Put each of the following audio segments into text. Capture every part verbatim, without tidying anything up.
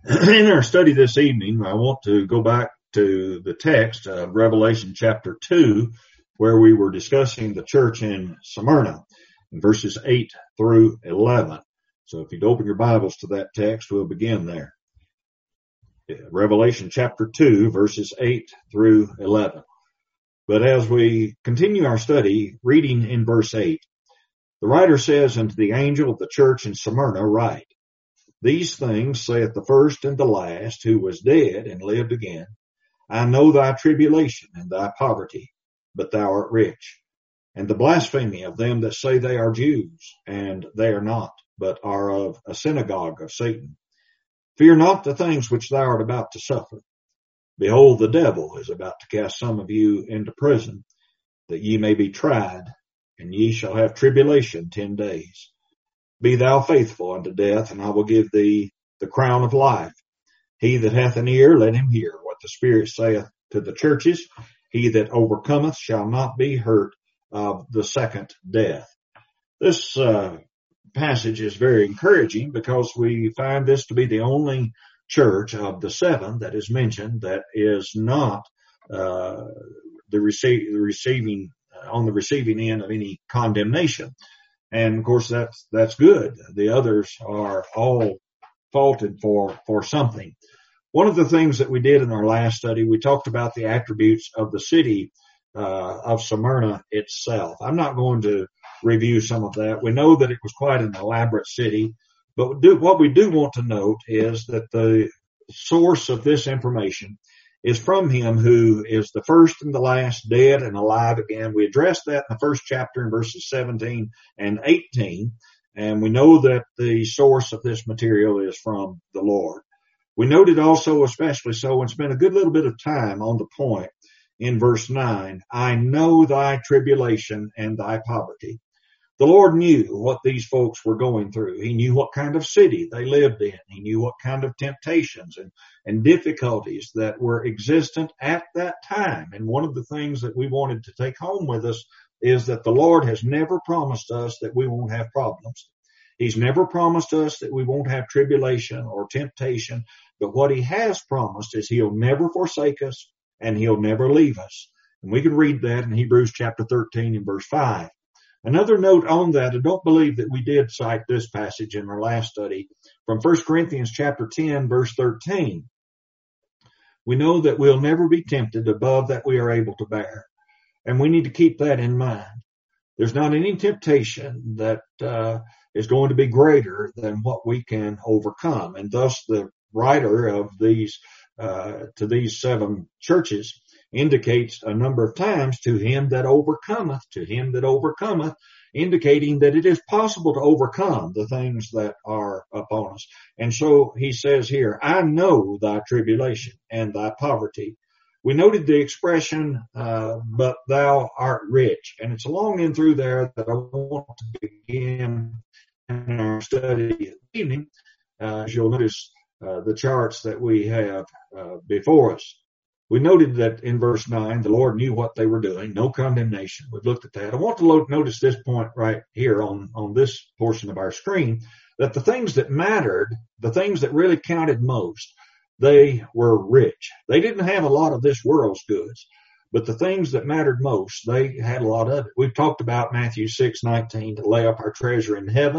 In our study this evening, I want to go back to the text of Revelation chapter two, where we were discussing the church in Smyrna, in verses eight through eleven. So if you'd open your Bibles to that text, we'll begin there. Revelation chapter two, verses eight through eleven. But as we continue our study, reading in verse eight, the writer says, "Unto the angel of the church in Smyrna write, These things saith the first and the last, who was dead and lived again. I know thy tribulation and thy poverty, but thou art rich. And the blasphemy of them that say they are Jews, and they are not, but are of a synagogue of Satan. Fear not the things which thou art about to suffer. Behold, the devil is about to cast some of you into prison, that ye may be tried, and ye shall have tribulation ten days. Be thou faithful unto death, and I will give thee the crown of life. He that hath an ear, let him hear what the Spirit saith to the churches. He that overcometh shall not be hurt of the second death." This uh, passage is very encouraging because we find this to be the only church of the seven that is mentioned that is not uh, the, rece- the receiving uh, on the receiving end of any condemnation. And of course, that's, that's good. The others are all faulted for, for something. One of the things that we did in our last study, we talked about the attributes of the city, uh, of Smyrna itself. I'm not going to review some of that. We know that it was quite an elaborate city, but do, what we do want to note is that the source of this information is from him who is the first and the last, dead and alive again. We addressed that in the first chapter in verses seventeen and eighteen, and we know that the source of this material is from the Lord. We noted also, especially so, and spent a good little bit of time on the point in verse nine, "I know thy tribulation and thy poverty." The Lord knew what these folks were going through. He knew what kind of city they lived in. He knew what kind of temptations and, and difficulties that were existent at that time. And one of the things that we wanted to take home with us is that the Lord has never promised us that we won't have problems. He's never promised us that we won't have tribulation or temptation. But what he has promised is he'll never forsake us and he'll never leave us. And we can read that in Hebrews chapter thirteen and verse five. Another note on that, I don't believe that we did cite this passage in our last study from First Corinthians chapter ten, verse thirteen. We know that we'll never be tempted above that we are able to bear. And we need to keep that in mind. There's not any temptation that uh, is going to be greater than what we can overcome. And thus the writer of these, uh, to these seven churches indicates a number of times, "To him that overcometh, to him that overcometh," indicating that it is possible to overcome the things that are upon us. And so he says here, "I know thy tribulation and thy poverty." We noted the expression, uh, "but thou art rich." And it's along in through there that I want to begin in our study this evening. Uh, as you'll notice, uh, the charts that we have uh, before us. We noted that in verse nine, the Lord knew what they were doing, no condemnation. We've looked at that. I want to lo- notice this point right here on, on this portion of our screen, that the things that mattered, the things that really counted most, they were rich. They didn't have a lot of this world's goods, but the things that mattered most, they had a lot of it. We've talked about Matthew six nineteen, to lay up our treasure in heaven,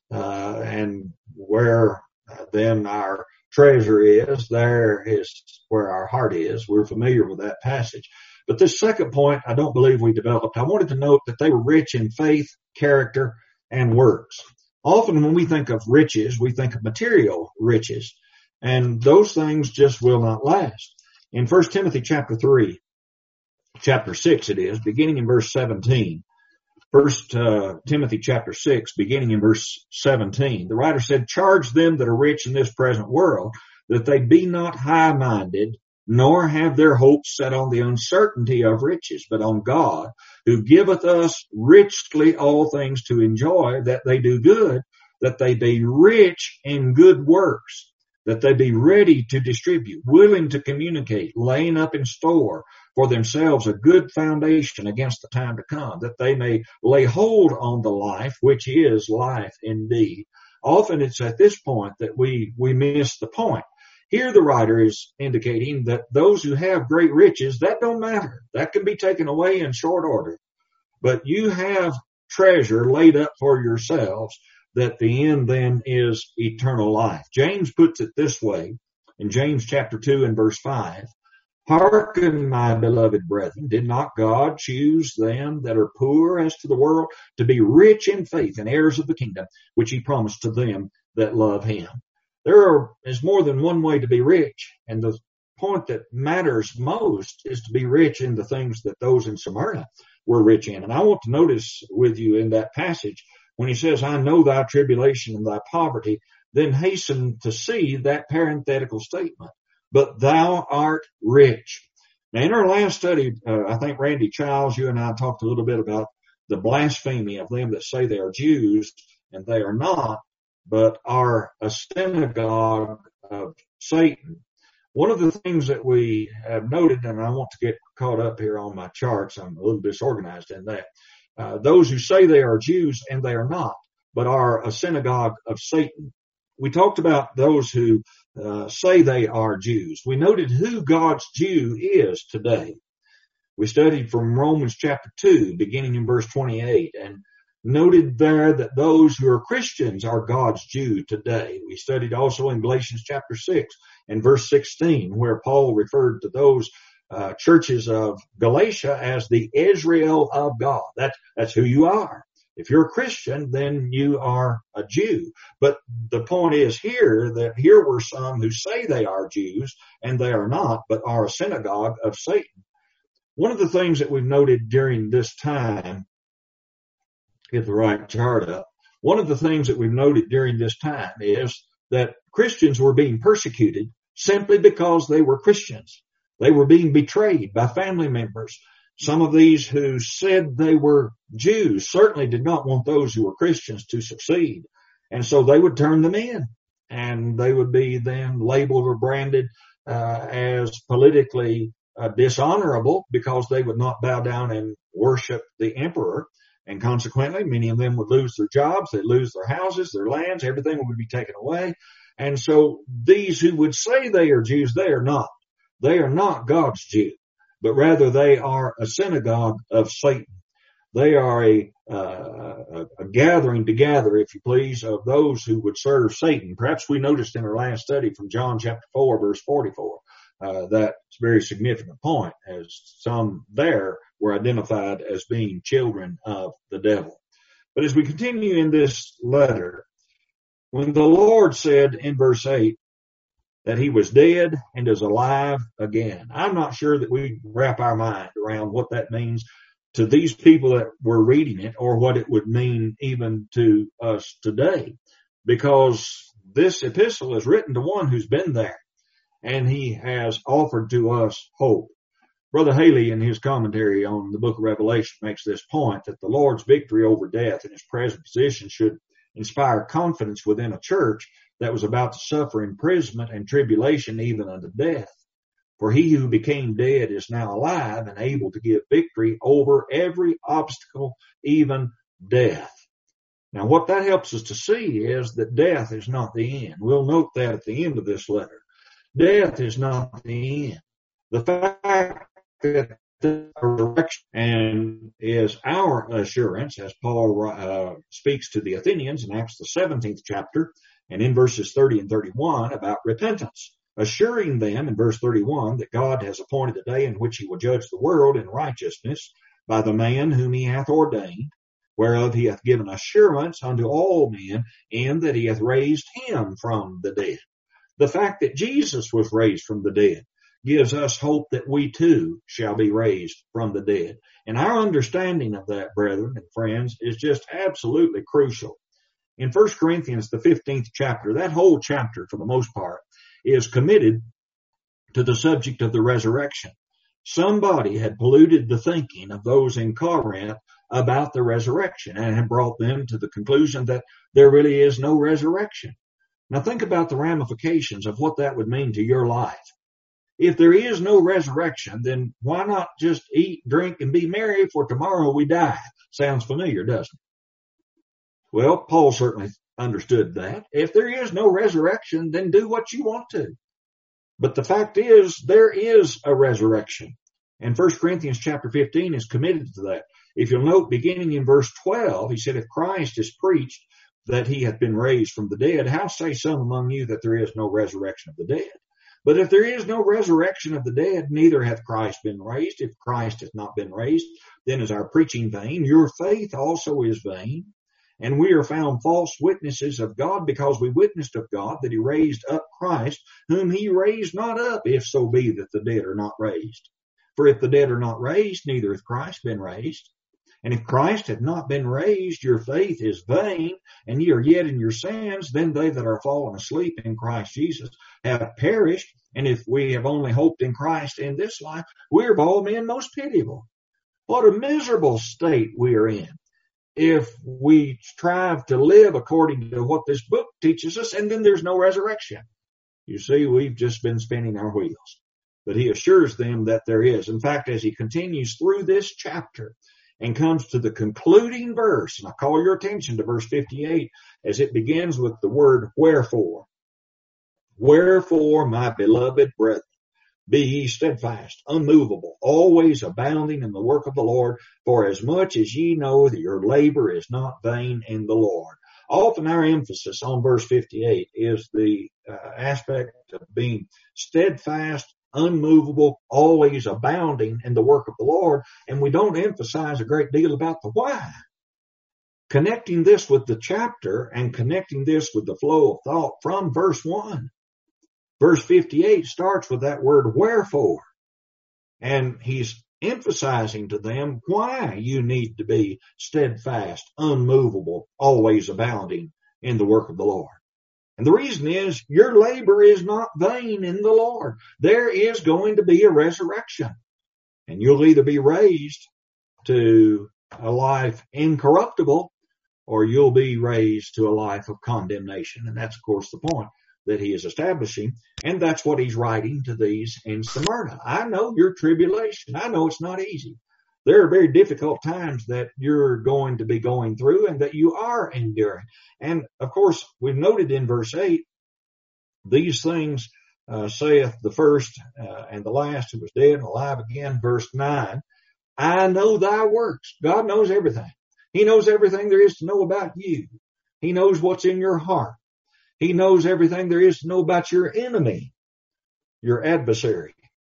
uh, and where uh, then our treasure is, there is where our heart is. We're familiar with that passage. But this second point, I don't believe we developed. I wanted to note that they were rich in faith, character, and works. Often when we think of riches, we think of material riches, and those things just will not last. In First Timothy chapter three, chapter six it is, beginning in verse seventeen, First uh, Timothy chapter six, beginning in verse seventeen, the writer said, "Charge them that are rich in this present world, that they be not high-minded, nor have their hopes set on the uncertainty of riches, but on God, who giveth us richly all things to enjoy, that they do good, that they be rich in good works, that they be ready to distribute, willing to communicate, laying up in store for themselves a good foundation against the time to come, that they may lay hold on the life, which is life indeed." Often it's at this point that we, we miss the point. Here the writer is indicating that those who have great riches, that don't matter. That can be taken away in short order. But you have treasure laid up for yourselves, that the end then is eternal life. James puts it this way in James chapter two and verse five. Hearken, my beloved brethren, did not God choose them that are poor as to the world to be rich in faith and heirs of the kingdom, which he promised to them that love him? There are, is more than one way to be rich, and the point that matters most is to be rich in the things that those in Smyrna were rich in. And I want to notice with you in that passage, when he says, I know thy tribulation and thy poverty, then hasten to see that parenthetical statement. But thou art rich. Now, in our last study, uh, I think Randy Childs, you and I talked a little bit about the blasphemy of them that say they are Jews, and they are not, but are a synagogue of Satan. One of the things that we have noted, and I want to get caught up here on my charts, I'm a little disorganized in that, uh, those who say they are Jews and they are not, but are a synagogue of Satan. We talked about those who uh, say they are Jews. We noted who God's Jew is today. We studied from Romans chapter two, beginning in verse twenty-eight, and noted there that those who are Christians are God's Jew today. We studied also in Galatians chapter six and verse sixteen, where Paul referred to those uh, churches of Galatia as the Israel of God. That's, that's who you are. If you're a Christian, then you are a Jew. But the point is here that here were some who say they are Jews and they are not, but are a synagogue of Satan. One of the things that we've noted during this time, get the right chart up, one of the things that we've noted during this time is that Christians were being persecuted simply because they were Christians. They were being betrayed by family members. Some of these who said they were Jews certainly did not want those who were Christians to succeed. And so they would turn them in, and they would be then labeled or branded uh, as politically uh, dishonorable because they would not bow down and worship the emperor. And consequently, many of them would lose their jobs, they'd lose their houses, their lands, everything would be taken away. And so these who would say they are Jews, they are not. They are not God's Jew, but rather they are a synagogue of Satan. They are a, uh, a, a gathering together, if you please, of those who would serve Satan. Perhaps we noticed in our last study from John chapter four, verse forty-four, uh, that's a very significant point, as some there were identified as being children of the devil. But as we continue in this letter, when the Lord said in verse eight that he was dead and is alive again, I'm not sure that we wrap our mind around what that means to these people that were reading it, or what it would mean even to us today, because this epistle is written to one who's been there, and he has offered to us hope. Brother Haley, in his commentary on the book of Revelation, makes this point that the Lord's victory over death in his present position should inspire confidence within a church that was about to suffer imprisonment and tribulation even unto death. For he who became dead is now alive and able to give victory over every obstacle, even death. Now, what that helps us to see is that death is not the end. We'll note that at the end of this letter. Death is not the end. The fact that the resurrection and is our assurance, as Paul uh, speaks to the Athenians in Acts the seventeenth chapter, and in verses thirty and thirty-one about repentance, assuring them in verse thirty-one that God has appointed a day in which he will judge the world in righteousness by the man whom he hath ordained, whereof he hath given assurance unto all men, in that he hath raised him from the dead. The fact that Jesus was raised from the dead gives us hope that we too shall be raised from the dead. And our understanding of that, brethren and friends, is just absolutely crucial. In First Corinthians, the fifteenth chapter, that whole chapter, for the most part, is committed to the subject of the resurrection. Somebody had polluted the thinking of those in Corinth about the resurrection and had brought them to the conclusion that there really is no resurrection. Now think about the ramifications of what that would mean to your life. If there is no resurrection, then why not just eat, drink, and be merry, for tomorrow we die? Sounds familiar, doesn't it? Well, Paul certainly understood that. If there is no resurrection, then do what you want to. But the fact is, there is a resurrection. And First Corinthians chapter fifteen is committed to that. If you'll note, beginning in verse twelve, he said, if Christ is preached that he hath been raised from the dead, how say some among you that there is no resurrection of the dead? But if there is no resurrection of the dead, neither hath Christ been raised. If Christ hath not been raised, then is our preaching vain. Your faith also is vain. And we are found false witnesses of God, because we witnessed of God that he raised up Christ, whom he raised not up, if so be that the dead are not raised. For if the dead are not raised, neither hath Christ been raised. And if Christ hath not been raised, your faith is vain, and ye are yet in your sins. Then they that are fallen asleep in Christ Jesus have perished. And if we have only hoped in Christ in this life, we are of all men most pitiable. What a miserable state we are in if we strive to live according to what this book teaches us, and then there's no resurrection. You see, we've just been spinning our wheels. But he assures them that there is. In fact, as he continues through this chapter and comes to the concluding verse, and I call your attention to verse fifty-eight, as it begins with the word wherefore. Wherefore, my beloved brethren, be ye steadfast, unmovable, always abounding in the work of the Lord, for as much as ye know that your labor is not vain in the Lord. Often our emphasis on verse fifty-eight is the uh, aspect of being steadfast, unmovable, always abounding in the work of the Lord, and we don't emphasize a great deal about the why. Connecting this with the chapter and connecting this with the flow of thought from verse one. Verse fifty-eight starts with that word wherefore, and he's emphasizing to them why you need to be steadfast, unmovable, always abounding in the work of the Lord. And the reason is your labor is not vain in the Lord. There is going to be a resurrection, and you'll either be raised to a life incorruptible, or you'll be raised to a life of condemnation. And that's, of course, the point that he is establishing. And that's what he's writing to these in Smyrna. I know your tribulation. I know it's not easy. There are very difficult times that you're going to be going through and that you are enduring. And of course, we've noted in verse eight, these things uh, saith the first uh, and the last who was dead and alive again. Verse nine, I know thy works. God knows everything. He knows everything there is to know about you. He knows what's in your heart. He knows everything there is to know about your enemy, your adversary.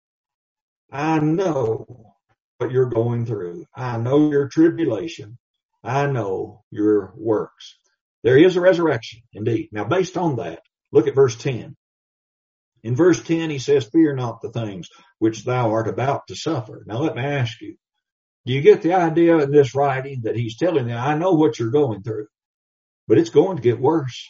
I know what you're going through. I know your tribulation. I know your works. There is a resurrection, indeed. Now, based on that, look at verse ten. In verse ten, he says, fear not the things which thou art about to suffer. Now, let me ask you, do you get the idea in this writing that he's telling them, I know what you're going through, but it's going to get worse.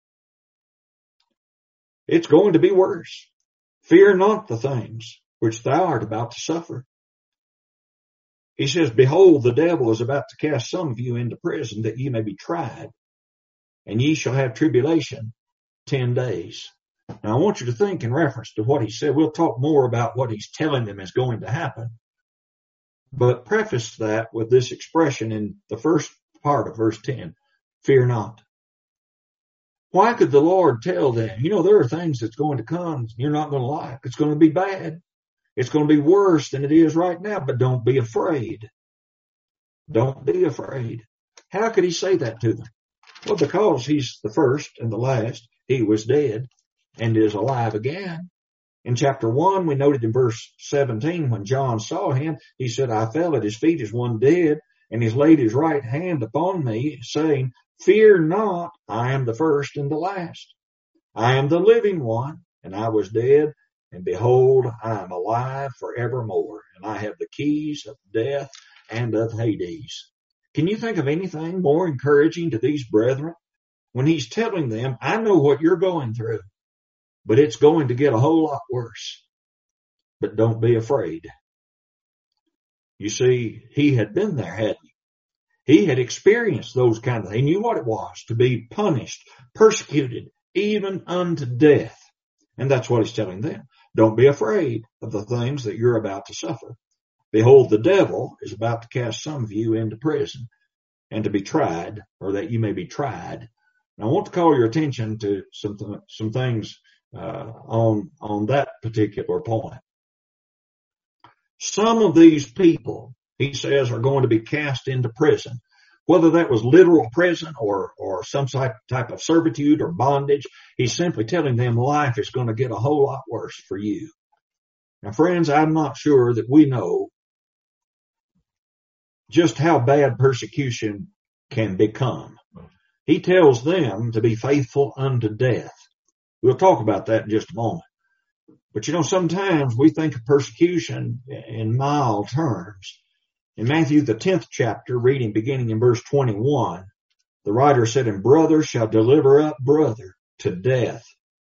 It's going to be worse. Fear not the things which thou art about to suffer. He says, behold, the devil is about to cast some of you into prison that ye may be tried, and ye shall have tribulation ten days. Now, I want you to think in reference to what he said. We'll talk more about what he's telling them is going to happen. But preface that with this expression in the first part of verse ten, fear not. Why could the Lord tell them, you know, there are things that's going to come you're not going to like. It's going to be bad. It's going to be worse than it is right now, but don't be afraid. Don't be afraid. How could he say that to them? Well, because he's the first and the last. He was dead and is alive again. In chapter one, we noted in verse seventeen, when John saw him, he said, I fell at his feet as one dead, and he's laid his right hand upon me, saying, fear not, I am the first and the last. I am the living one, and I was dead, and behold, I am alive forevermore, and I have the keys of death and of Hades. Can you think of anything more encouraging to these brethren when he's telling them, I know what you're going through, but it's going to get a whole lot worse. But don't be afraid. You see, he had been there, hadn't he? He had experienced those kind of things. He knew what it was to be punished, persecuted, even unto death. And that's what he's telling them. Don't be afraid of the things that you're about to suffer. Behold, the devil is about to cast some of you into prison and to be tried, or that you may be tried. And I want to call your attention to some, th- some things uh, on, on that particular point. Some of these people, he says, are going to be cast into prison. Whether that was literal prison or, or some type, type of servitude or bondage, he's simply telling them life is going to get a whole lot worse for you. Now, friends, I'm not sure that we know just how bad persecution can become. He tells them to be faithful unto death. We'll talk about that in just a moment. But you know, sometimes we think of persecution in mild terms. In Matthew, the tenth chapter, reading beginning in verse twenty-one, the writer said, "And brother shall deliver up brother to death,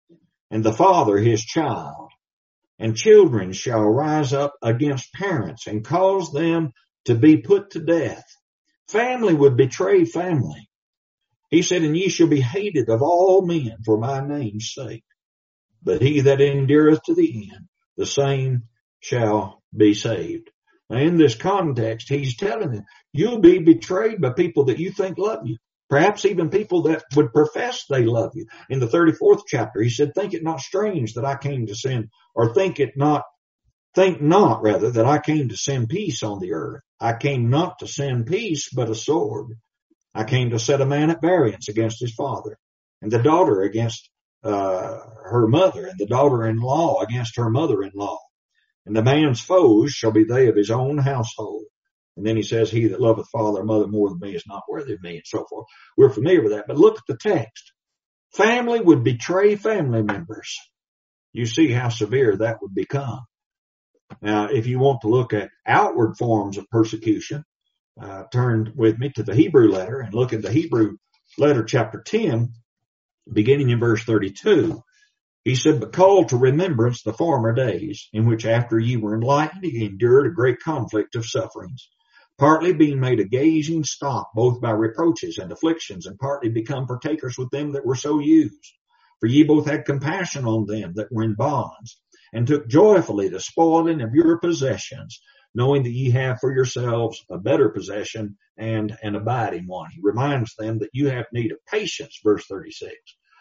and the father his child, and children shall rise up against parents and cause them to be put to death. Family would betray family." He said, "And ye shall be hated of all men for my name's sake. But he that endureth to the end, the same shall be saved." Now, in this context, he's telling them, you'll be betrayed by people that you think love you. Perhaps even people that would profess they love you. In the thirty-fourth chapter, he said, "Think it not strange that I came to send, or think it not, think not rather that I came to send peace on the earth. I came not to send peace, but a sword. I came to set a man at variance against his father, and the daughter against uh, her mother, and the daughter-in-law against her mother-in-law. And the man's foes shall be they of his own household." And then he says, "He that loveth father or mother more than me is not worthy of me," and so forth. We're familiar with that. But look at the text. Family would betray family members. You see how severe that would become. Now, if you want to look at outward forms of persecution, uh, turn with me to the Hebrew letter and look at the Hebrew letter, chapter ten, beginning in verse thirty-two. He said, "But call to remembrance the former days, in which after ye were enlightened, ye endured a great conflict of sufferings, partly being made a gazing stock both by reproaches and afflictions, and partly become partakers with them that were so used. For ye both had compassion on them that were in bonds, and took joyfully the spoiling of your possessions, knowing that ye have for yourselves a better possession and an abiding one." He reminds them that you have need of patience, verse thirty-six.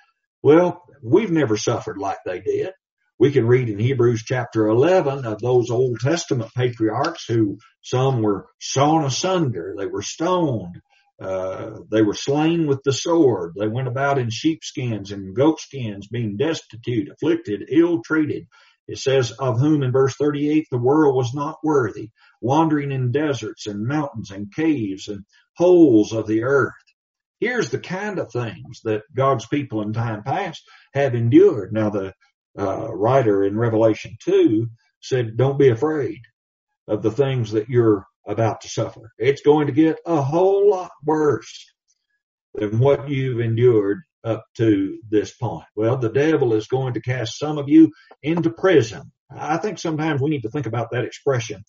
Well, we've never suffered like they did. We can read in Hebrews chapter eleven of those Old Testament patriarchs who some were sawn asunder, they were stoned, uh, they were slain with the sword, they went about in sheepskins and goatskins, being destitute, afflicted, ill-treated. It says, of whom in verse thirty-eight the world was not worthy, wandering in deserts and mountains and caves and holes of the earth. Here's the kind of things that God's people in time past have endured. Now, the uh, writer in Revelation two said, don't be afraid of the things that you're about to suffer. It's going to get a whole lot worse than what you've endured up to this point. Well, the devil is going to cast some of you into prison. I think sometimes we need to think about that expression.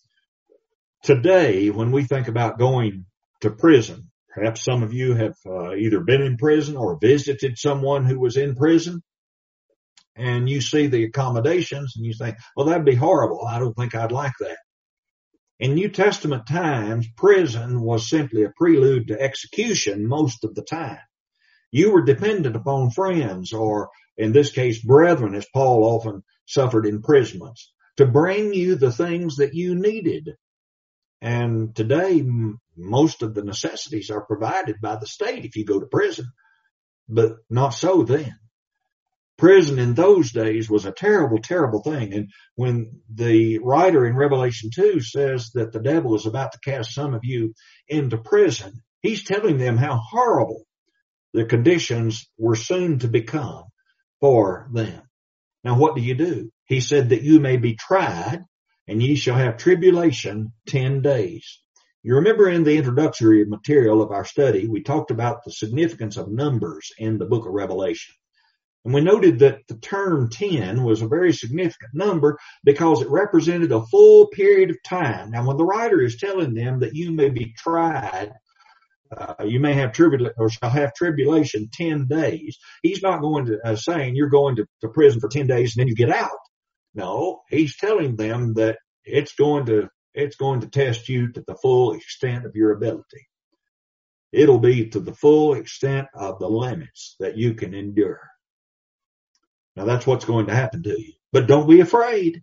Today, when we think about going to prison, perhaps some of you have uh, either been in prison or visited someone who was in prison, and you see the accommodations and you think, well, that'd be horrible. I don't think I'd like that. In New Testament times, prison was simply a prelude to execution most of the time. You were dependent upon friends, or in this case, brethren, as Paul often suffered imprisonments, to bring you the things that you needed. And today, most of the necessities are provided by the state if you go to prison, but not so then. Prison in those days was a terrible, terrible thing. And when the writer in Revelation two says that the devil is about to cast some of you into prison, he's telling them how horrible the conditions were soon to become for them. Now, what do you do? He said that you may be tried, and ye shall have tribulation ten days. You remember in the introductory material of our study, we talked about the significance of numbers in the book of Revelation. And we noted that the term ten was a very significant number because it represented a full period of time. Now, when the writer is telling them that you may be tried, uh, you may have tribulation or shall have tribulation ten days, he's not going to uh, saying you're going to, to prison for ten days and then you get out. No, he's telling them that it's going to it's going to test you to the full extent of your ability. It'll be to the full extent of the limits that you can endure. Now that's what's going to happen to you. But don't be afraid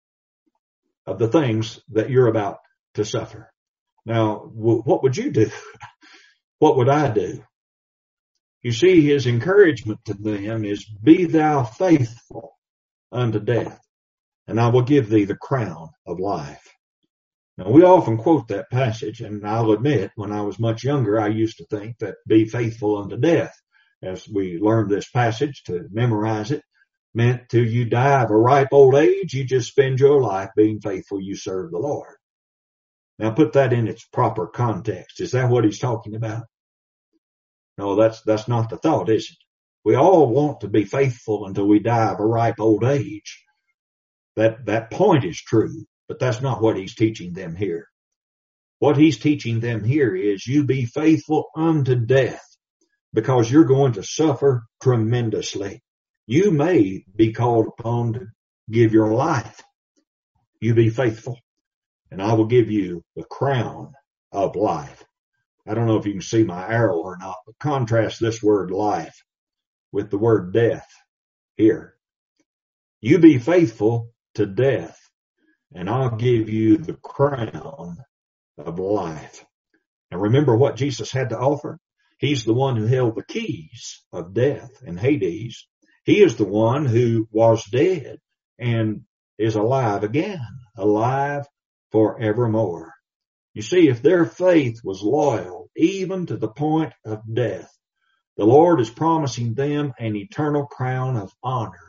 of the things that you're about to suffer. Now, w- what would you do? What would I do? You see, his encouragement to them is, be thou faithful unto death, and I will give thee the crown of life. Now, we often quote that passage, and I'll admit, when I was much younger, I used to think that be faithful unto death, as we learned this passage to memorize it, meant till you die of a ripe old age, you just spend your life being faithful, you serve the Lord. Now, put that in its proper context. Is that what he's talking about? No, that's that's not the thought, is it? We all want to be faithful until we die of a ripe old age. That that point is true, but that's not what he's teaching them here. What he's teaching them here is, you be faithful unto death, because you're going to suffer tremendously. You may be called upon to give your life. You be faithful, and I will give you the crown of life. I don't know if you can see my arrow or not, but contrast this word life with the word death here. You be faithful to death, and I'll give you the crown of life. Now remember what Jesus had to offer. He's the one who held the keys of death and Hades. He is the one who was dead and is alive again, alive forevermore. You see, if their faith was loyal, even to the point of death, the Lord is promising them an eternal crown of honor,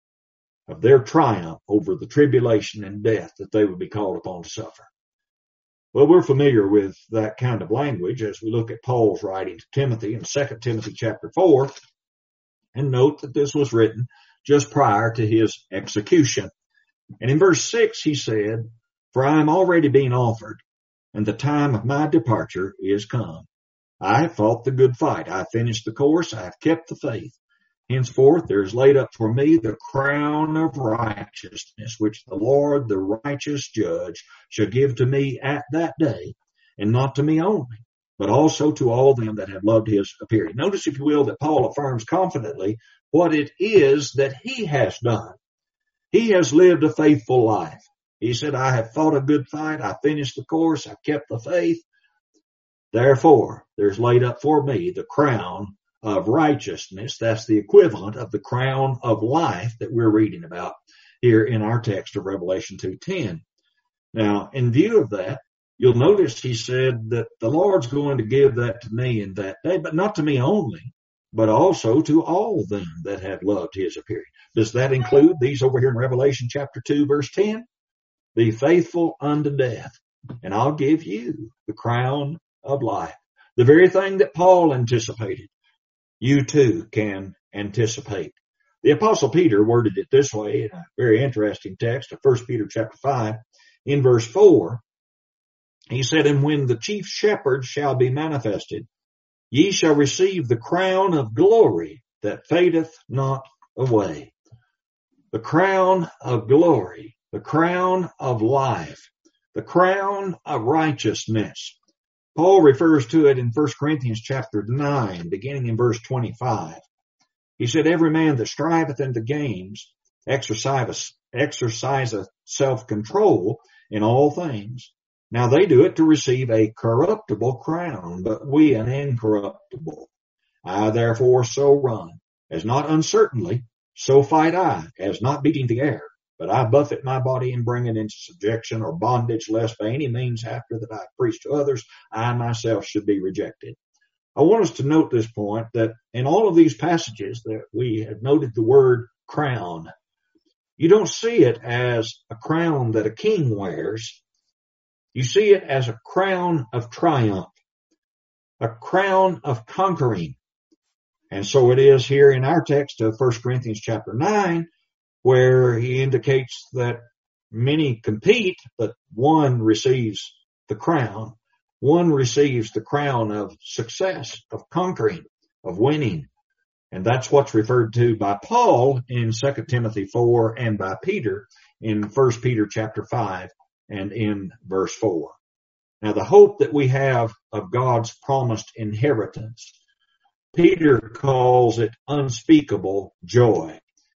of their triumph over the tribulation and death that they would be called upon to suffer. Well, we're familiar with that kind of language as we look at Paul's writing to Timothy in Second Timothy chapter four, and note that this was written just prior to his execution. And in verse six he said, "For I am already being offered, and the time of my departure is come. I have fought the good fight. I have finished the course. I have kept the faith. Henceforth there is laid up for me the crown of righteousness, which the Lord, the righteous judge, shall give to me at that day, and not to me only, but also to all them that have loved his appearing." Notice, if you will, that Paul affirms confidently what it is that he has done. He has lived a faithful life. He said, I have fought a good fight. I finished the course. I've kept the faith. Therefore, there's laid up for me the crown of righteousness. That's the equivalent of the crown of life that we're reading about here in our text of Revelation two ten. Now, in view of that, you'll notice he said that the Lord's going to give that to me in that day, but not to me only, but also to all them that have loved his appearing. Does that include these over here in Revelation chapter two, verse ten? Be faithful unto death, and I'll give you the crown of life. The very thing that Paul anticipated, you too can anticipate. The Apostle Peter worded it this way in a very interesting text of First Peter chapter five, in verse four. He said, "And when the chief shepherd shall be manifested, ye shall receive the crown of glory that fadeth not away." The crown of glory, the crown of life, the crown of righteousness. Paul refers to it in First Corinthians chapter nine, beginning in verse twenty-five. He said, "Every man that striveth in the games exerciseth, exerciseth self-control in all things. Now they do it to receive a corruptible crown, but we an incorruptible. I therefore so run, as not uncertainly, so fight I, as not beating the air. But I buffet my body and bring it into subjection or bondage, lest by any means after that I preach to others, I myself should be rejected." I want us to note this point, that in all of these passages that we have noted the word crown. You don't see it as a crown that a king wears. You see it as a crown of triumph, a crown of conquering. And so it is here in our text of First Corinthians chapter nine, where he indicates that many compete, but one receives the crown. One receives the crown of success, of conquering, of winning. And that's what's referred to by Paul in Second Timothy four and by Peter in First Peter chapter five and in verse four. Now, the hope that we have of God's promised inheritance, Peter calls it unspeakable joy.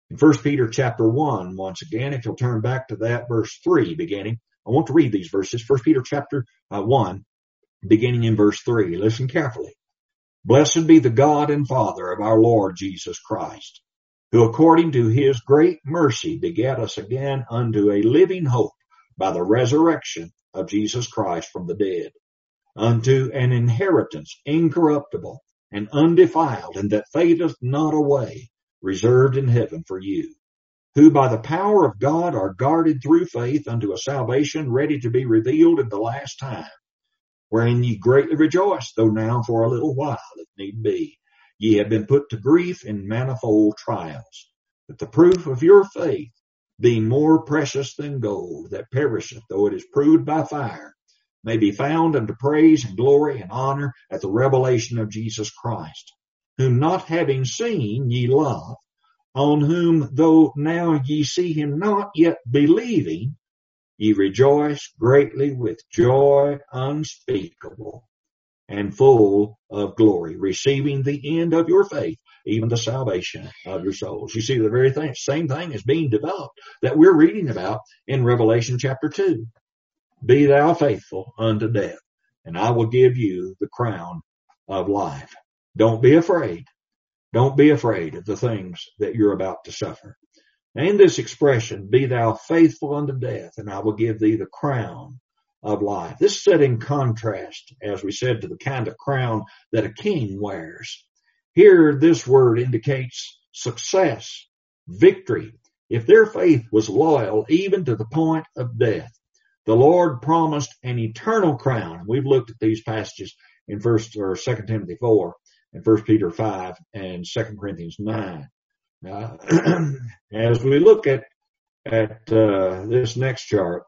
In First Peter chapter one, once again, if you'll turn back to that, verse three beginning. I want to read these verses. First Peter chapter uh, one, beginning in verse three. Listen carefully. Blessed be the God and Father of our Lord Jesus Christ, who according to his great mercy begat us again unto a living hope by the resurrection of Jesus Christ from the dead, unto an inheritance incorruptible and undefiled, and that fadeth not away, reserved in heaven for you, who by the power of God are guarded through faith unto a salvation ready to be revealed in the last time, wherein ye greatly rejoice, though now for a little while, if need be, ye have been put to grief in manifold trials, that the proof of your faith, being more precious than gold, that perisheth, though it is proved by fire, may be found unto praise and glory and honor at the revelation of Jesus Christ, whom not having seen ye love, on whom though now ye see him not, yet believing, ye rejoice greatly with joy unspeakable and full of glory, receiving the end of your faith, even the salvation of your souls. You see, the very thing, same thing is being developed that we're reading about in Revelation chapter two. Be thou faithful unto death, and I will give you the crown of life. Don't be afraid. Don't be afraid of the things that you're about to suffer. And in this expression, be thou faithful unto death, and I will give thee the crown of life. This is set in contrast, as we said, to the kind of crown that a king wears. Here, this word indicates success, victory. If their faith was loyal even to the point of death, the Lord promised an eternal crown. We've looked at these passages in First or Second Timothy four, and First Peter five, and Second Corinthians nine. Uh, as we look at at uh, this next chart,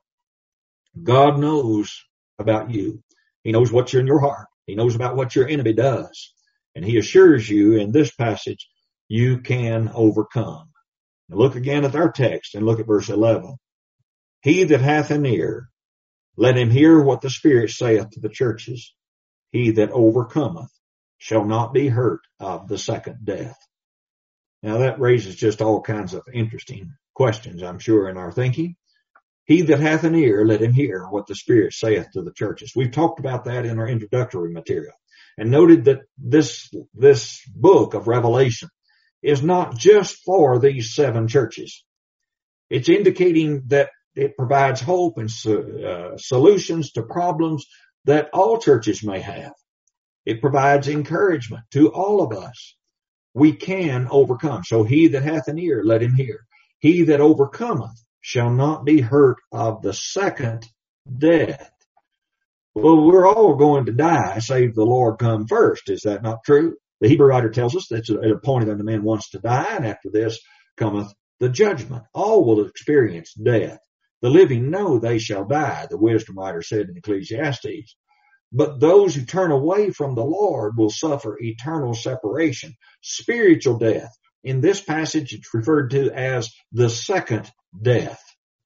God knows about you. He knows what's in your heart. He knows about what your enemy does, and He assures you in this passage you can overcome. Now look again at our text and look at verse eleven. He that hath an ear, let him hear what the Spirit saith to the churches. He that overcometh shall not be hurt of the second death. Now that raises just all kinds of interesting questions, I'm sure, in our thinking. He that hath an ear, let him hear what the Spirit saith to the churches. We've talked about that in our introductory material and noted that this, this book of Revelation is not just for these seven churches. It's indicating that it provides hope and uh, solutions to problems that all churches may have. It provides encouragement to all of us. We can overcome. So he that hath an ear, let him hear. He that overcometh shall not be hurt of the second death. Well, we're all going to die, save the Lord come first. Is that not true? The Hebrew writer tells us that it's appointed unto man once to die, and after this cometh the judgment. All will experience death. The living know they shall die, the wisdom writer said in Ecclesiastes. But those who turn away from the Lord will suffer eternal separation, spiritual death. In this passage, it's referred to as the second death.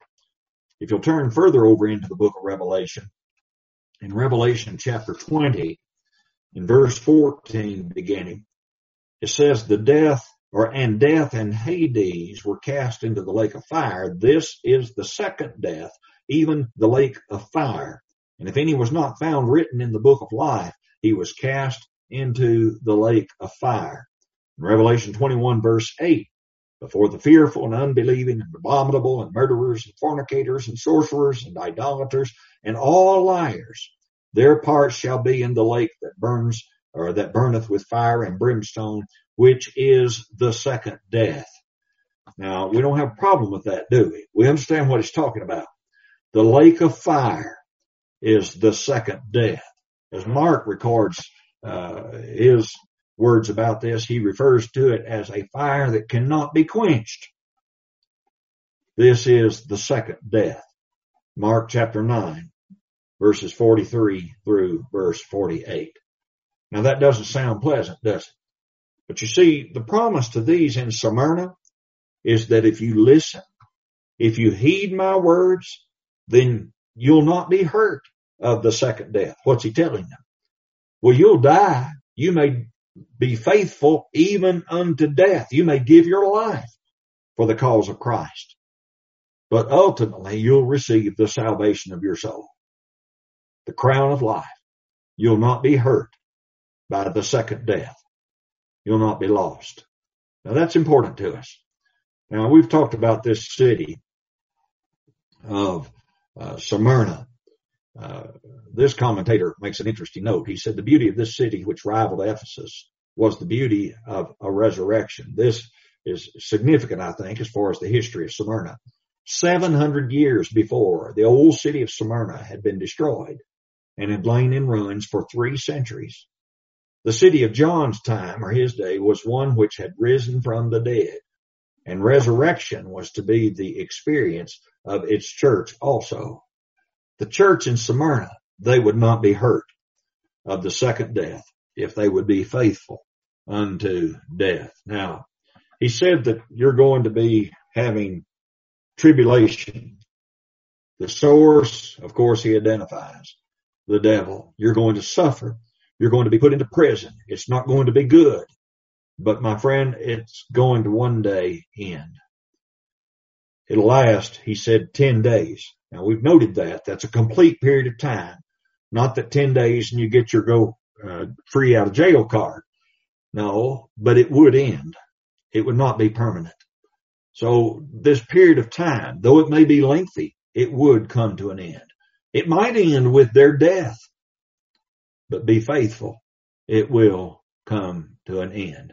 If you'll turn further over into the book of Revelation, in Revelation chapter twenty, in verse fourteen beginning, it says, the death or and death and Hades were cast into the lake of fire. This is the second death, even the lake of fire. And if any was not found written in the book of life, he was cast into the lake of fire. In Revelation twenty-one verse eight, before the fearful and unbelieving and abominable and murderers and fornicators and sorcerers and idolaters and all liars, their part shall be in the lake that burns or that burneth with fire and brimstone, which is the second death. Now, we don't have a problem with that, do we? We understand what he's talking about. The lake of fire is the second death. As Mark records uh, his words about this, he refers to it as a fire that cannot be quenched. This is the second death. Mark chapter nine, verses forty-three through verse forty-eight. Now that doesn't sound pleasant, does it? But you see, the promise to these in Smyrna is that if you listen, if you heed my words, then you'll not be hurt of the second death. What's he telling them? Well, you'll die. You may be faithful even unto death. You may give your life. for the cause of Christ. But ultimately, you'll receive the salvation of your soul, the crown of life. You'll not be hurt by the second death. You'll not be lost. Now, that's important to us. Now, we've talked about this city of uh, Smyrna. Uh, this commentator makes an interesting note. He said the beauty of this city, which rivaled Ephesus, was the beauty of a resurrection. This is significant, I think, as far as the history of Smyrna. seven hundred years before, the old city of Smyrna had been destroyed and had lain in ruins for three centuries. The city of John's time, or his day, was one which had risen from the dead, and resurrection was to be the experience of its church also. The church in Smyrna, they would not be hurt of the second death if they would be faithful unto death. Now, he said that you're going to be having tribulation. The source, of course, he identifies the devil. You're going to suffer. You're going to be put into prison. It's not going to be good. But my friend, it's going to one day end. It'll last, he said, ten days. Now, we've noted that. That's a complete period of time. Not that ten days and you get your go uh, free out of jail card. No, but it would end. It would not be permanent. So this period of time, though it may be lengthy, it would come to an end. It might end with their death, but be faithful. It will come to an end.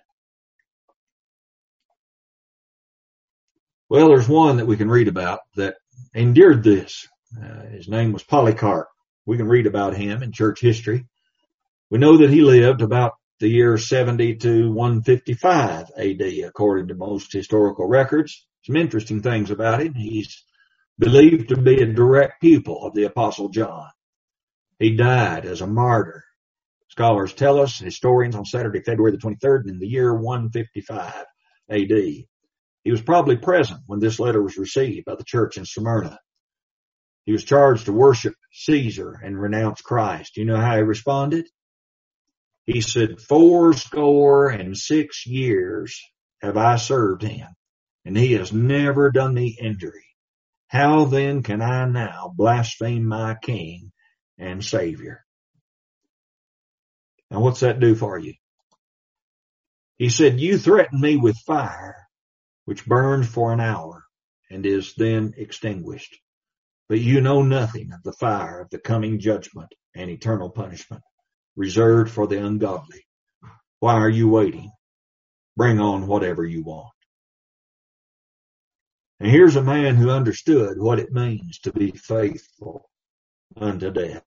Well, there's one that we can read about that endured this. Uh, his name was Polycarp. We can read about him in church history. We know that he lived about the year seventy to one fifty-five A D, according to most historical records. Some interesting things about him. He's believed to be a direct pupil of the Apostle John. He died as a martyr. Scholars tell us, historians, on Saturday, February the twenty-third, in the year one fifty-five A D. He was probably present when this letter was received by the church in Smyrna. He was charged to worship Caesar and renounce Christ. You know how he responded? He said, four score and six years have I served him, and he has never done me injury. How then can I now blaspheme my King and Savior? Now, what's that do for you? He said, you threaten me with fire, which burns for an hour and is then extinguished. But you know nothing of the fire of the coming judgment and eternal punishment reserved for the ungodly. Why are you waiting? Bring on whatever you want. And here's a man who understood what it means to be faithful unto death.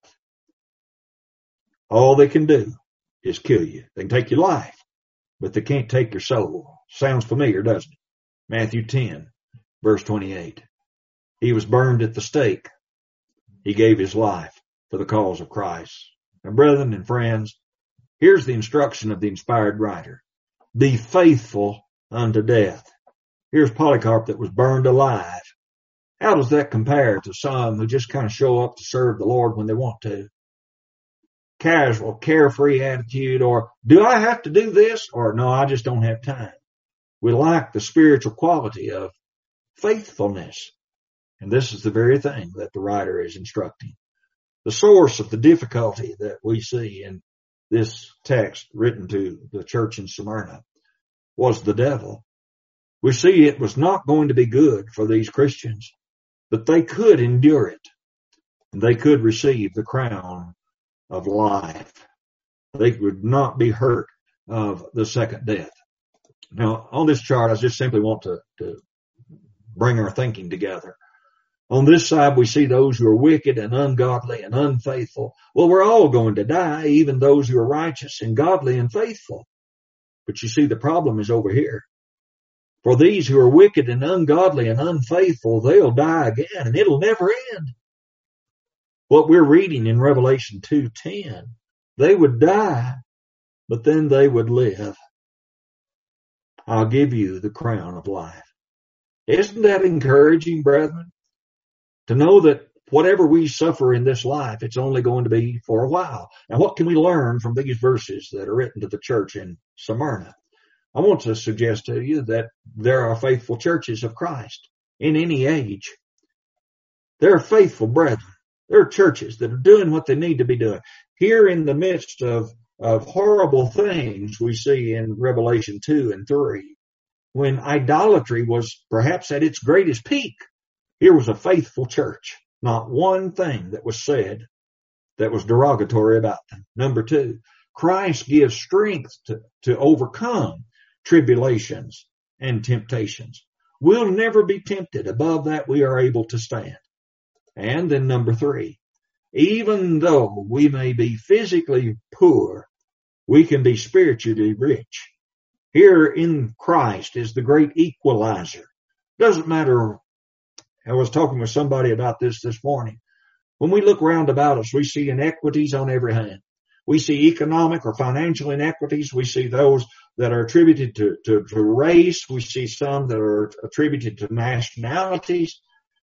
All they can do is kill you. They can take your life, but they can't take your soul. Sounds familiar, doesn't it? Matthew ten, verse twenty-eight. He was burned at the stake. He gave his life for the cause of Christ. Now, brethren and friends, here's the instruction of the inspired writer. Be faithful unto death. Here's Polycarp that was burned alive. How does that compare to some who just kind of show up to serve the Lord when they want to? Casual, carefree attitude, or do I have to do this? Or no, I just don't have time. We lack the spiritual quality of faithfulness. And this is the very thing that the writer is instructing. The source of the difficulty that we see in this text written to the church in Smyrna was the devil. We see it was not going to be good for these Christians, but they could endure it. And they could receive the crown of life. They would not be hurt of the second death. Now, on this chart, I just simply want to, to bring our thinking together. On this side, we see those who are wicked and ungodly and unfaithful. Well, we're all going to die, even those who are righteous and godly and faithful. But you see, the problem is over here. For these who are wicked and ungodly and unfaithful, they'll die again, and it'll never end. What we're reading in Revelation two ten, they would die, but then they would live. I'll give you the crown of life. Isn't that encouraging, brethren? To know that whatever we suffer in this life, it's only going to be for a while. Now, what can we learn from these verses that are written to the church in Smyrna? I want to suggest to you that there are faithful churches of Christ in any age. There are faithful brethren. There are churches that are doing what they need to be doing. Here in the midst of, of horrible things we see in Revelation two and three, when idolatry was perhaps at its greatest peak, here was a faithful church. Not one thing that was said that was derogatory about them. Number two, Christ gives strength to, to overcome tribulations and temptations. We'll never be tempted. Above that, we are able to stand. And then number three, even though we may be physically poor, we can be spiritually rich. Here in Christ is the great equalizer. Doesn't matter. I was talking with somebody about this this morning. When we look round about us, we see inequities on every hand. We see economic or financial inequities. We see those that are attributed to, to, to race. We see some that are attributed to nationalities.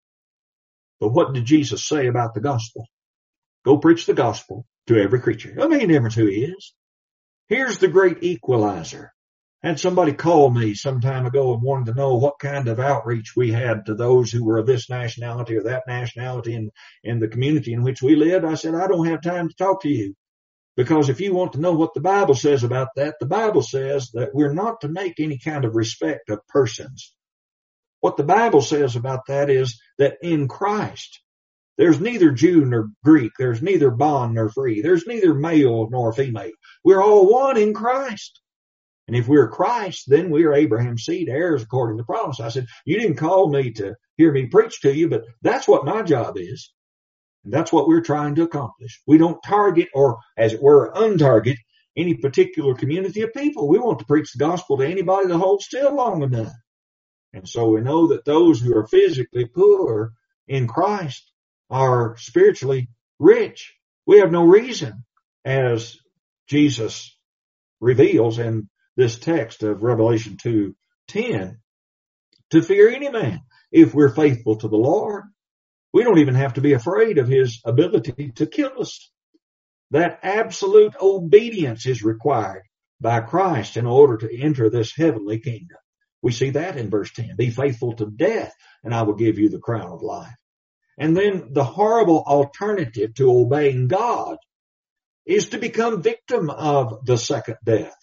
But what did Jesus say about the gospel? Go preach the gospel to every creature. I mean, never who he is. Here's the great equalizer. Had somebody call me some time ago and wanted to know what kind of outreach we had to those who were of this nationality or that nationality in, in the community in which we lived. I said, I don't have time to talk to you. Because if you want to know what the Bible says about that, the Bible says that we're not to make any kind of respect of persons. What the Bible says about that is that in Christ, there's neither Jew nor Greek. There's neither bond nor free. There's neither male nor female. We're all one in Christ. And if we're Christ, then we are Abraham's seed, heirs according to promise. I said, you didn't call me to hear me preach to you, but that's what my job is. And that's what we're trying to accomplish. We don't target or, as it were, untarget any particular community of people. We want to preach the gospel to anybody that holds still long enough. And so we know that those who are physically poor in Christ are spiritually rich. We have no reason, as Jesus reveals in this text of Revelation two ten, to fear any man if we're faithful to the Lord. We don't even have to be afraid of his ability to kill us. That absolute obedience is required by Christ in order to enter this heavenly kingdom. We see that in verse ten. Be faithful to death, and I will give you the crown of life. And then the horrible alternative to obeying God is to become victim of the second death.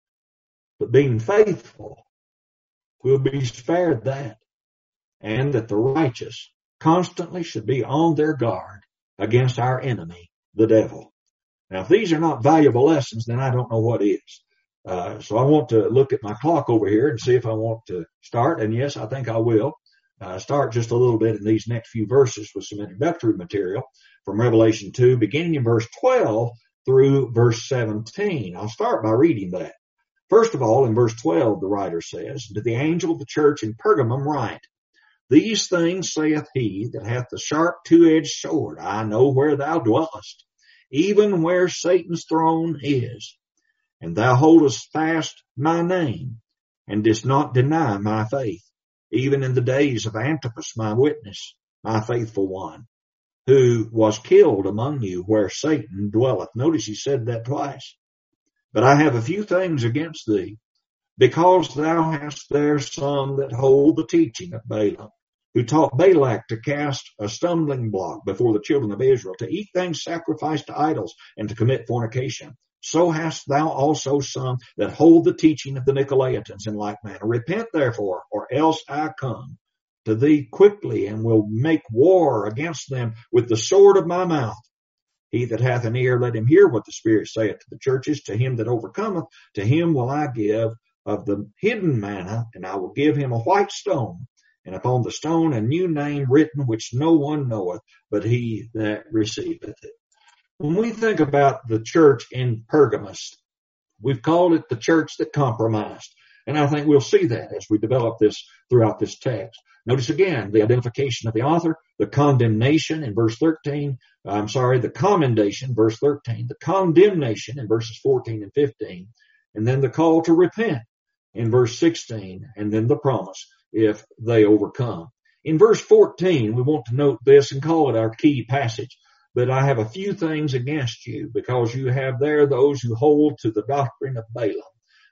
But being faithful, we'll be spared that. And that the righteous constantly should be on their guard against our enemy, the devil. Now, if these are not valuable lessons, then I don't know what is. Uh, so I want to look at my clock over here and see if I want to start. And yes, I think I will uh, start just a little bit in these next few verses with some introductory material from Revelation two, beginning in verse twelve through verse seventeen. I'll start by reading that. First of all, in verse twelve, the writer says, to the angel of the church in Pergamum write, these things saith he that hath the sharp two-edged sword. I know where thou dwellest, even where Satan's throne is. And thou holdest fast my name, and didst not deny my faith, even in the days of Antipas my witness, my faithful one, who was killed among you where Satan dwelleth. Notice he said that twice. But I have a few things against thee, because thou hast there some that hold the teaching of Balaam, who taught Balak to cast a stumbling block before the children of Israel, to eat things sacrificed to idols, and to commit fornication. So hast thou also some that hold the teaching of the Nicolaitans in like manner. Repent therefore, or else I come to thee quickly, and will make war against them with the sword of my mouth. He that hath an ear, let him hear what the Spirit saith to the churches. To him that overcometh, to him will I give of the hidden manna, and I will give him a white stone, and upon the stone a new name written, which no one knoweth, but he that receiveth it. When we think about the church in Pergamos, we've called it the church that compromised. And I think we'll see that as we develop this throughout this text. Notice again the identification of the author, the condemnation in verse thirteen, I'm sorry, the commendation, verse thirteen, the condemnation in verses fourteen and fifteen, and then the call to repent in verse sixteen, and then the promise if they overcome. In verse fourteen, we want to note this and call it our key passage. But I have a few things against you, because you have there those who hold to the doctrine of Balaam,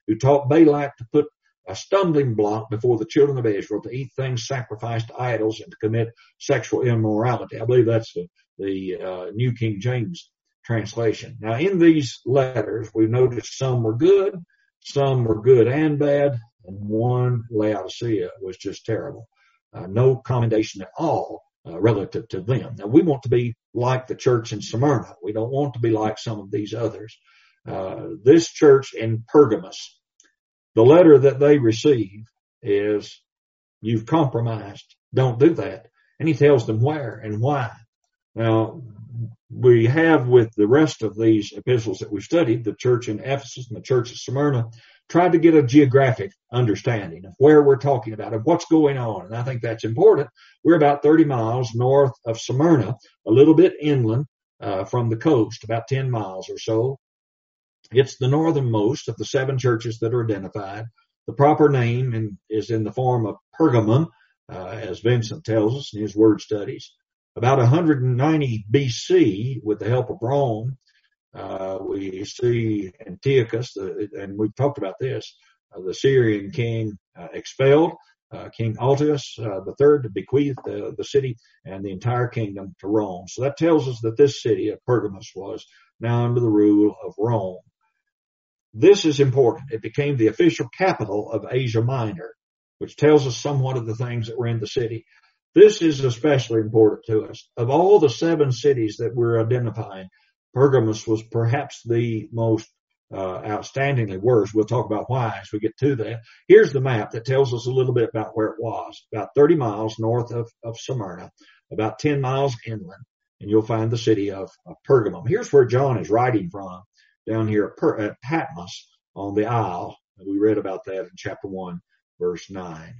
who taught Balak to put a stumbling block before the children of Israel to eat things sacrificed to idols and to commit sexual immorality. I believe that's the, the uh, New King James translation. Now, in these letters, we noticed some were good, some were good and bad, and one, Laodicea, was just terrible. Uh, no commendation at all uh, relative to them. Now, we want to be like the church in Smyrna. We don't want to be like some of these others. Uh, this church in Pergamos, the letter that they receive is, you've compromised. Don't do that. And he tells them where and why. Now, we have with the rest of these epistles that we've studied, the church in Ephesus and the church of Smyrna, tried to get a geographic understanding of where we're talking about, of what's going on. And I think that's important. We're about thirty miles north of Smyrna, a little bit inland uh, from the coast, about ten miles or so. It's the northernmost of the seven churches that are identified. The proper name in, is in the form of Pergamum, uh, as Vincent tells us in his word studies. About one hundred ninety B C, with the help of Rome, uh, we see Antiochus, uh, and we've talked about this, uh, the Syrian king uh, expelled, uh, King Altius uh, the third to bequeath the, the city and the entire kingdom to Rome. So that tells us that this city of Pergamos was now under the rule of Rome. This is important. It became the official capital of Asia Minor, which tells us somewhat of the things that were in the city. This is especially important to us. Of all the seven cities that we're identifying, Pergamos was perhaps the most uh, outstandingly worse. We'll talk about why as we get to that. Here's the map that tells us a little bit about where it was. About thirty miles north of, of Smyrna, about ten miles inland, and you'll find the city of, of Pergamum. Here's where John is writing from, down here at, per, at Patmos on the Isle. We read about that in chapter one, verse nine.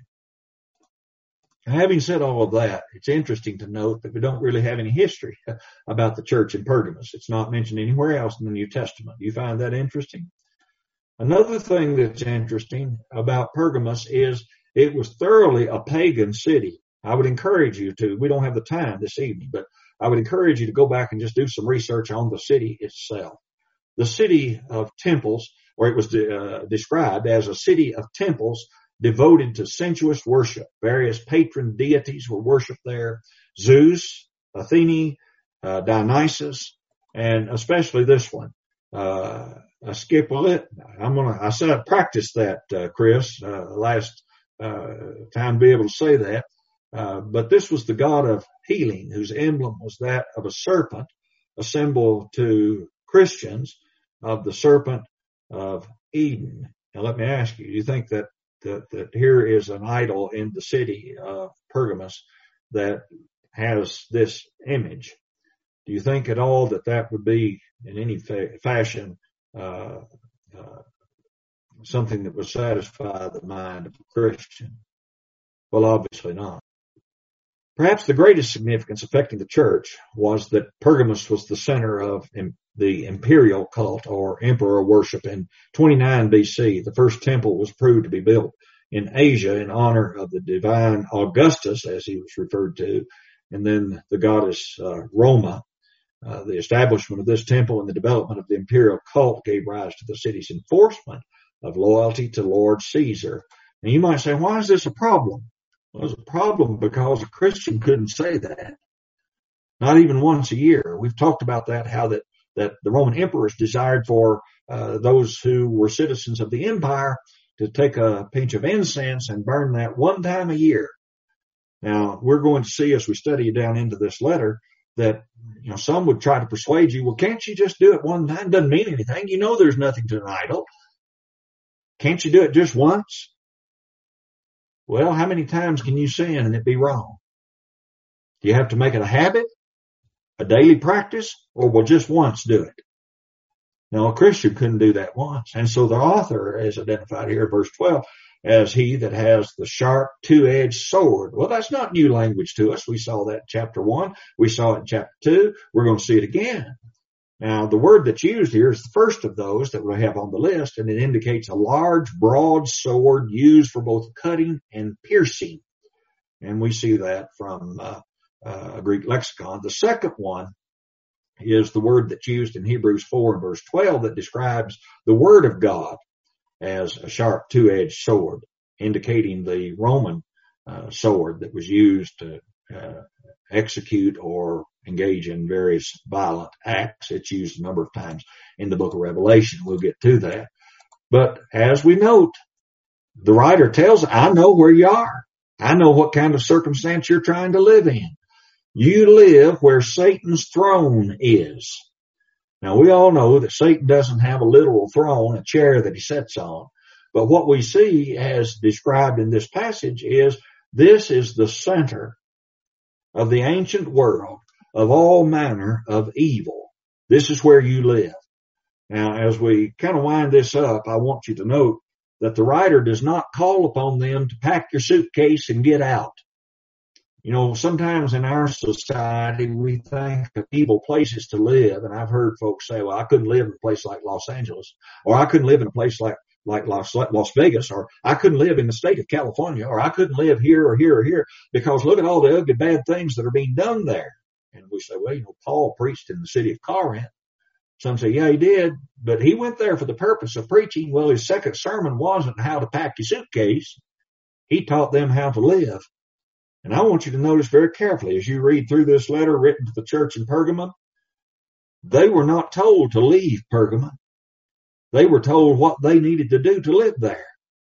Having said all of that, it's interesting to note that we don't really have any history about the church in Pergamos. It's not mentioned anywhere else in the New Testament. Do you find that interesting? Another thing that's interesting about Pergamos is it was thoroughly a pagan city. I would encourage you to, we don't have the time this evening, but I would encourage you to go back and just do some research on the city itself. The city of temples, or it was uh, described as a city of temples devoted to sensuous worship. Various patron deities were worshipped there. Zeus, Athene, uh, Dionysus, and especially this one, uh, Asclepius. I'm gonna, I said I practiced that, uh, Chris, uh, last, uh, time to be able to say that. Uh, but this was the god of healing, whose emblem was that of a serpent, a symbol to Christians of the serpent of Eden. Now let me ask you, do you think that That, that here is an idol in the city of Pergamos that has this image? Do you think at all that that would be in any fa- fashion uh, uh, something that would satisfy the mind of a Christian? Well, obviously not. Perhaps the greatest significance affecting the church was that Pergamos was the center of im- the imperial cult or emperor worship. In twenty-nine B C, the first temple was proved to be built in Asia in honor of the divine Augustus, as he was referred to, and then the goddess uh, Roma. Uh, the establishment of this temple and the development of the imperial cult gave rise to the city's enforcement of loyalty to Lord Caesar. And you might say, why is this a problem? Well, it's a problem because a Christian couldn't say that. Not even once a year. We've talked about that, how that, that the Roman emperors desired for uh, those who were citizens of the empire to take a pinch of incense and burn that one time a year. Now, we're going to see as we study down into this letter that, you know, some would try to persuade you, well, can't you just do it one time? Doesn't mean anything. You know there's nothing to an idol. Can't you do it just once? Well, how many times can you sin and it be wrong? Do you have to make it a habit, a daily practice, or will just once do it? Now, a Christian couldn't do that once. And so the author is identified here, verse twelve, as he that has the sharp two-edged sword. Well, that's not new language to us. We saw that in chapter one. We saw it in chapter two. We're going to see it again. Now, the word that's used here is the first of those that we have on the list, and it indicates a large, broad sword used for both cutting and piercing. And we see that from uh, uh, a Greek lexicon. The second one is the word that's used in Hebrews four and verse twelve that describes the word of God. as a sharp two-edged sword, indicating the Roman uh, sword that was used to uh, execute or engage in various violent acts. It's used a number of times in the book of Revelation. We'll get to that. But as we note, the writer tells, I know where you are. I know what kind of circumstance you're trying to live in. You live where Satan's throne is. Now, we all know that Satan doesn't have a literal throne, a chair that he sits on. But what we see as described in this passage is this is the center of the ancient world of all manner of evil. This is where you live. Now, as we kind of wind this up, I want you to note that the writer does not call upon them to pack your suitcase and get out. You know, sometimes in our society, we think of evil places to live. And I've heard folks say, well, I couldn't live in a place like Los Angeles, or I couldn't live in a place like, like Las, Las Vegas, or I couldn't live in the state of California, or I couldn't live here or here or here, because look at all the ugly, bad things that are being done there. And we say, well, you know, Paul preached in the city of Corinth. Some say, yeah, he did, but he went there for the purpose of preaching. Well, his second sermon wasn't how to pack your suitcase. He taught them how to live. And I want you to notice very carefully as you read through this letter written to the church in Pergamum, they were not told to leave Pergamum. They were told what they needed to do to live there.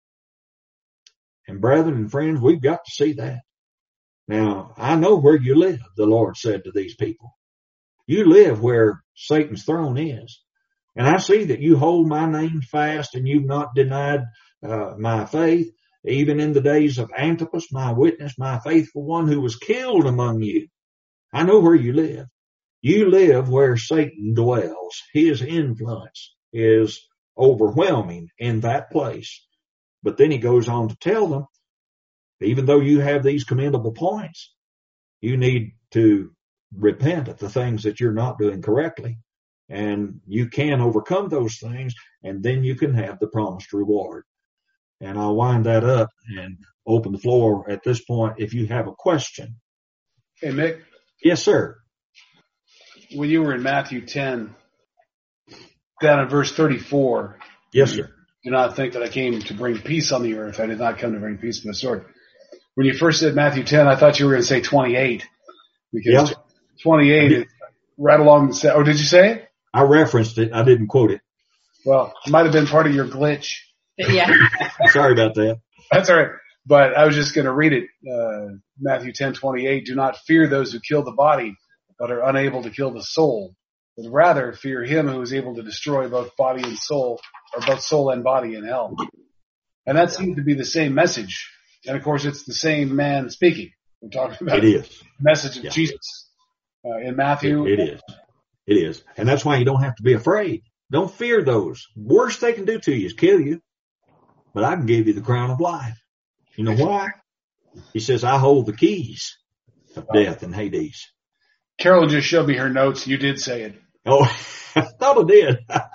And brethren and friends, we've got to see that. Now, I know where you live, the Lord said to these people. You live where Satan's throne is. And I see that you hold my name fast and you've not denied uh, my faith. Even in the days of Antipas, my witness, my faithful one who was killed among you. I know where you live. You live where Satan dwells. His influence is overwhelming in that place. But then he goes on to tell them, even though you have these commendable points, you need to repent of the things that you're not doing correctly. And you can overcome those things, and then you can have the promised reward. And I'll wind that up and open the floor at this point if you have a question. Hey, Mick. Yes, sir. When you were in Matthew ten, down in verse thirty-four. Yes, sir. Do not think that I came to bring peace on the earth. I did not come to bring peace with a sword. When you first said Matthew ten, I thought you were going to say twenty-eight. Because yeah. twenty-eight is right along the set. Oh, did you say it? I referenced it. I didn't quote it. Well, it might have been part of your glitch. Yeah. Sorry about that. That's all right. But I was just going to read it. Uh, Matthew ten twenty-eight. Do not fear those who kill the body, but are unable to kill the soul. But rather fear him who is able to destroy both body and soul, or both soul and body in hell. And that seems to be the same message. And of course, it's the same man speaking. We're talking about it is. the message of yeah. Jesus uh, in Matthew. It, it is. It is. And that's why you don't have to be afraid. Don't fear those. Worst they can do to you is kill you. But I can give you the crown of life. You know why? He says, I hold the keys of death and Hades. Carolyn just showed me her notes. You did say it. Oh, I thought I did.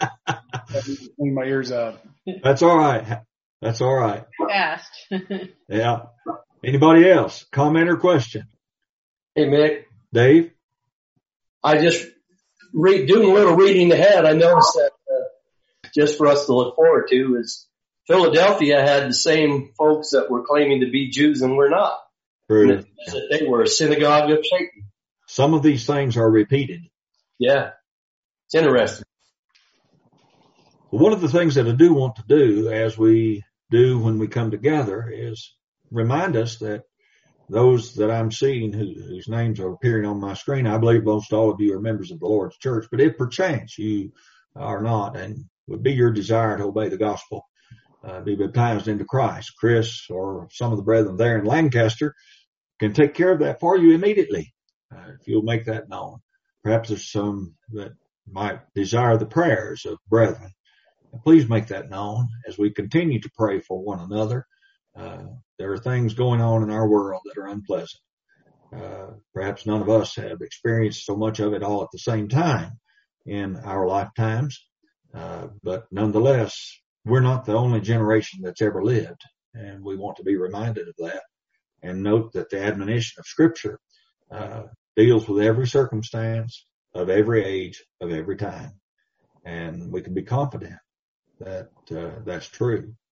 Clean my ears out. That's all right. That's all right. Fast. Yeah. Anybody else? Comment or question? Hey, Mick. Dave? I just read, doing a little reading ahead. I noticed that uh, just for us to look forward to is Philadelphia had the same folks that were claiming to be Jews and were not. True. And that they were a synagogue of Satan. Some of these things are repeated. Yeah. It's interesting. Well, one of the things that I do want to do, as we do when we come together, is remind us that those that I'm seeing who, whose names are appearing on my screen, I believe most all of you are members of the Lord's church, but if perchance you are not and would be your desire to obey the gospel, uh, be baptized into Christ, Chris or some of the brethren there in Lancaster can take care of that for you immediately. Uh, if you'll make that known. Perhaps there's some that might desire the prayers of brethren. Please make that known as we continue to pray for one another. Uh, there are things going on in our world that are unpleasant. Uh, perhaps none of us have experienced so much of it all at the same time in our lifetimes. Uh, but nonetheless, we're not the only generation that's ever lived. And we want to be reminded of that and note that the admonition of Scripture uh, deals with every circumstance of every age of every time. And we can be confident that uh, that's true.